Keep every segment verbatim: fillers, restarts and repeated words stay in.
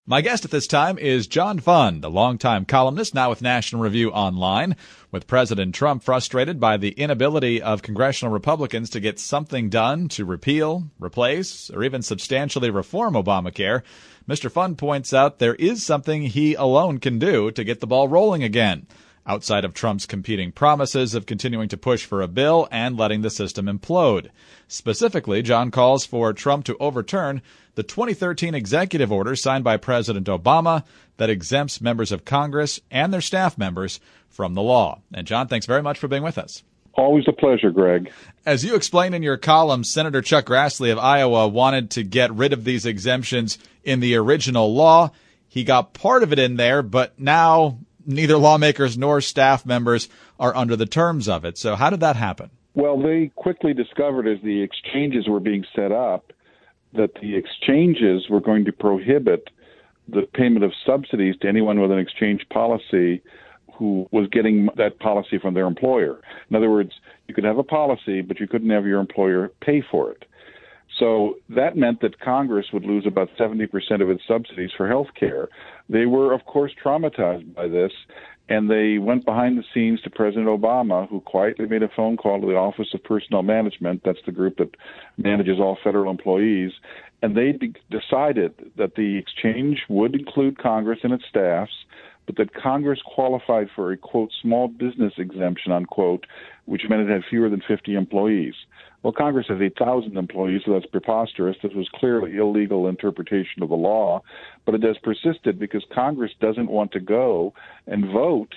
My guest at this time is John Fund, a longtime columnist, now with National Review Online. With President Trump frustrated by the inability of congressional Republicans to get something done to repeal, replace, or even substantially reform Obamacare, Mister Fund points out there is something he alone can do to get the ball rolling again, outside of Trump's competing promises of continuing to push for a bill and letting the system implode. Specifically, John calls for Trump to overturn the twenty thirteen executive order signed by President Obama that exempts members of Congress and their staff members from the law. And John, thanks very much for being with us. Always a pleasure, Greg. As you explained in your column, Senator Chuck Grassley of Iowa wanted to get rid of these exemptions in the original law. He got part of it in there, but now neither lawmakers nor staff members are under the terms of it. So how did that happen? Well, they quickly discovered as the exchanges were being set up that the exchanges were going to prohibit the payment of subsidies to anyone with an exchange policy who was getting that policy from their employer. In other words, you could have a policy, but you couldn't have your employer pay for it. So that meant that Congress would lose about seventy percent of its subsidies for health care. They were, of course, traumatized by this, and they went behind the scenes to President Obama, who quietly made a phone call to the Office of Personnel Management. That's the group that manages all federal employees. And they de- decided that the exchange would include Congress and its staffs, but that Congress qualified for a, quote, small business exemption, unquote, which meant it had fewer than fifty employees. Well, Congress has eight thousand employees, so that's preposterous. This was clearly illegal interpretation of the law, but it has persisted because Congress doesn't want to go and vote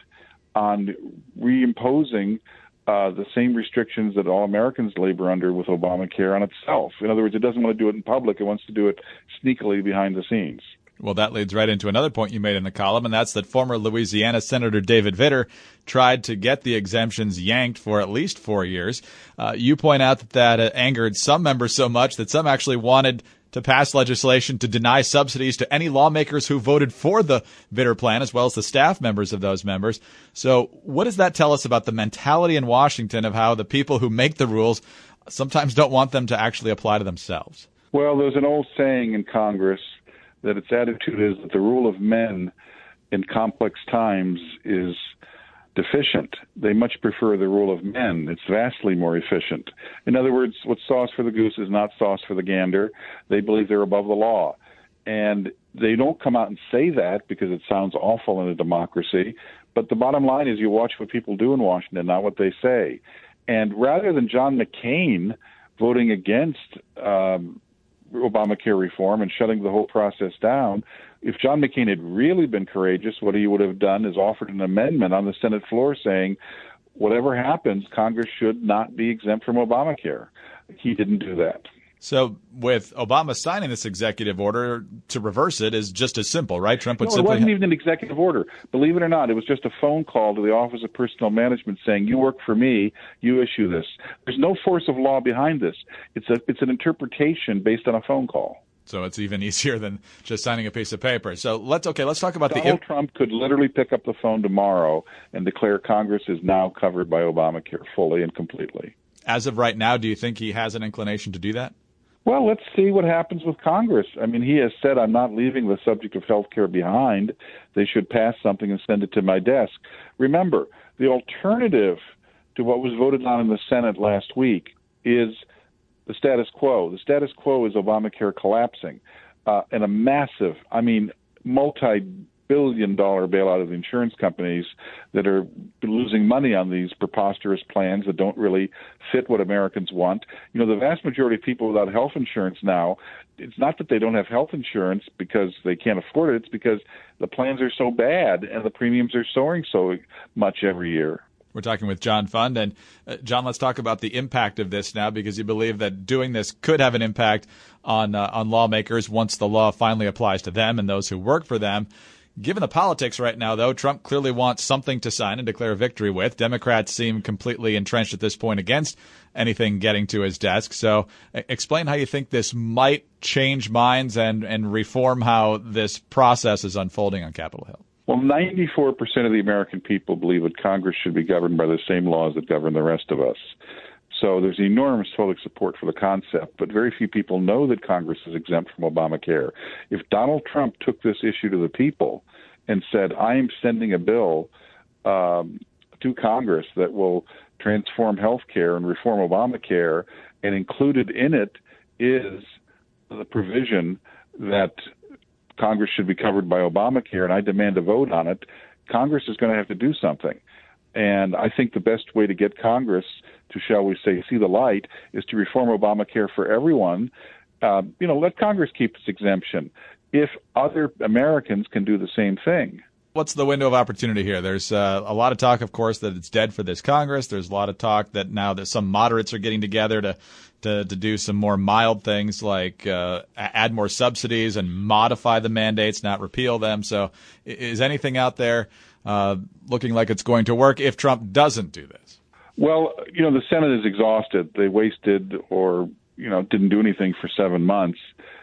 on reimposing uh, the same restrictions that all Americans labor under with Obamacare on itself. In other words, it doesn't want to do it in public. It wants to do it sneakily behind the scenes. Well, that leads right into another point you made in the column, and that's that former Louisiana Senator David Vitter tried to get the exemptions yanked for at least four years. Uh, you point out that that uh, angered some members so much that some actually wanted to pass legislation to deny subsidies to any lawmakers who voted for the Vitter plan, as well as the staff members of those members. So what does that tell us about the mentality in Washington of how the people who make the rules sometimes don't want them to actually apply to themselves? Well, there's an old saying in Congress that its attitude is that the rule of men in complex times is deficient. They much prefer the rule of men. It's vastly more efficient. In other words, what's sauce for the goose is not sauce for the gander. They believe they're above the law. And they don't come out and say that because it sounds awful in a democracy. But the bottom line is you watch what people do in Washington, not what they say. And rather than John McCain voting against um, Obamacare reform and shutting the whole process down, if John McCain had really been courageous, what he would have done is offered an amendment on the Senate floor saying, whatever happens, Congress should not be exempt from Obamacare. He didn't do that. So with Obama signing this executive order, to reverse it is just as simple, right? Trump would no, simply... it wasn't even an executive order. Believe it or not, it was just a phone call to the Office of Personnel Management saying, you work for me, you issue this. There's no force of law behind this. It's a it's an interpretation based on a phone call. So it's even easier than just signing a piece of paper. So let's okay, let's talk about Donald the... Donald Trump could literally pick up the phone tomorrow and declare Congress is now covered by Obamacare fully and completely. As of right now, do you think he has an inclination to do that? Well, let's see what happens with Congress. I mean, he has said, I'm not leaving the subject of health care behind. They should pass something and send it to my desk. Remember, the alternative to what was voted on in the Senate last week is the status quo. The status quo is Obamacare collapsing uh, and a massive, I mean, multi-billion dollar bailout of the insurance companies that are losing money on these preposterous plans that don't really fit what Americans want. You know, the vast majority of people without health insurance now, it's not that they don't have health insurance because they can't afford it. It's because the plans are so bad and the premiums are soaring so much every year. We're talking with John Fund. And, uh, John, let's talk about the impact of this now, because you believe that doing this could have an impact on uh, on lawmakers once the law finally applies to them and those who work for them. Given the politics right now, though, Trump clearly wants something to sign and declare victory with. Democrats seem completely entrenched at this point against anything getting to his desk. So uh, explain how you think this might change minds and, and reform how this process is unfolding on Capitol Hill. Well, ninety-four percent of the American people believe that Congress should be governed by the same laws that govern the rest of us. So there's enormous public support for the concept, but very few people know that Congress is exempt from Obamacare. If Donald Trump took this issue to the people and said, I am sending a bill um, to Congress that will transform health care and reform Obamacare, and included in it is the provision that Congress should be covered by Obamacare, and I demand a vote on it, Congress is going to have to do something. And I think the best way to get Congress to, shall we say, see the light is to reform Obamacare for everyone. Uh, you know, let Congress keep its exemption if other Americans can do the same thing. What's the window of opportunity here? There's uh, a lot of talk, of course, that it's dead for this Congress. There's a lot of talk that now that some moderates are getting together to to, to do some more mild things like uh, add more subsidies and modify the mandates, not repeal them. So is anything out there uh, looking like it's going to work if Trump doesn't do this? Well, you know, the Senate is exhausted. They wasted or, you know, didn't do anything for seven months.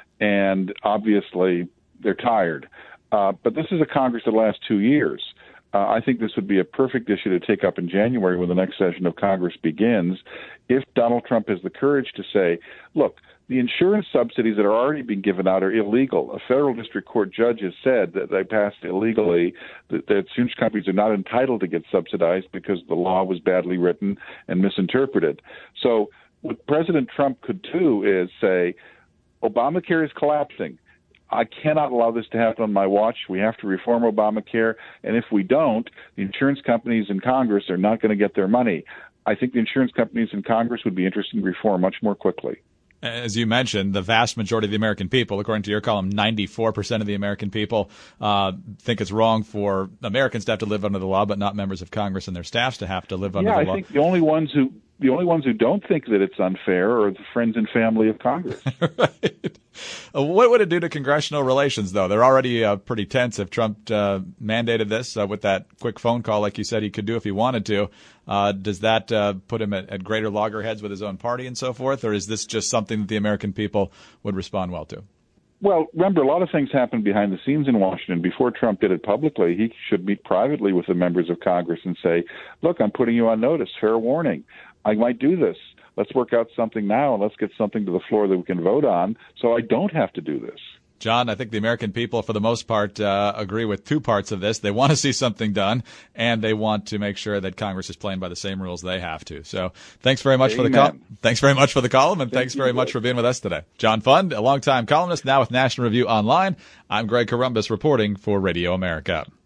And obviously they're tired. Uh, but this is a Congress that lasts two years. Uh, I think this would be a perfect issue to take up in January when the next session of Congress begins, if Donald Trump has the courage to say, look, the insurance subsidies that are already being given out are illegal. A federal district court judge has said that they passed illegally, that, that insurance companies are not entitled to get subsidized because the law was badly written and misinterpreted. So what President Trump could do is say, Obamacare is collapsing. I cannot allow this to happen on my watch. We have to reform Obamacare. And if we don't, the insurance companies in Congress are not going to get their money. I think the insurance companies in Congress would be interested in reform much more quickly. As you mentioned, the vast majority of the American people, according to your column, ninety-four percent of the American people uh, think it's wrong for Americans to have to live under the law, but not members of Congress and their staffs to have to live under yeah, the I law. Yeah, I think the only ones who the only ones who don't think that it's unfair are the friends and family of Congress. Right. What would it do to congressional relations, though? They're already uh, pretty tense. If Trump uh, mandated this uh, with that quick phone call, like you said he could do if he wanted to, uh, does that uh, put him at, at greater loggerheads with his own party and so forth? Or is this just something that the American people would respond well to? Well, remember, a lot of things happened behind the scenes in Washington. Before Trump did it publicly, he should meet privately with the members of Congress and say, look, I'm putting you on notice, fair warning. I might do this. Let's work out something now, and let's get something to the floor that we can vote on so I don't have to do this. John, I think the American people, for the most part, uh, agree with two parts of this. They want to see something done, and they want to make sure that Congress is playing by the same rules they have to. So thanks very much Amen. for the call. Thanks very much for the column, and Thank thanks very much for being with us today. John Fund, a longtime columnist, now with National Review Online. I'm Greg Corombos reporting for Radio America.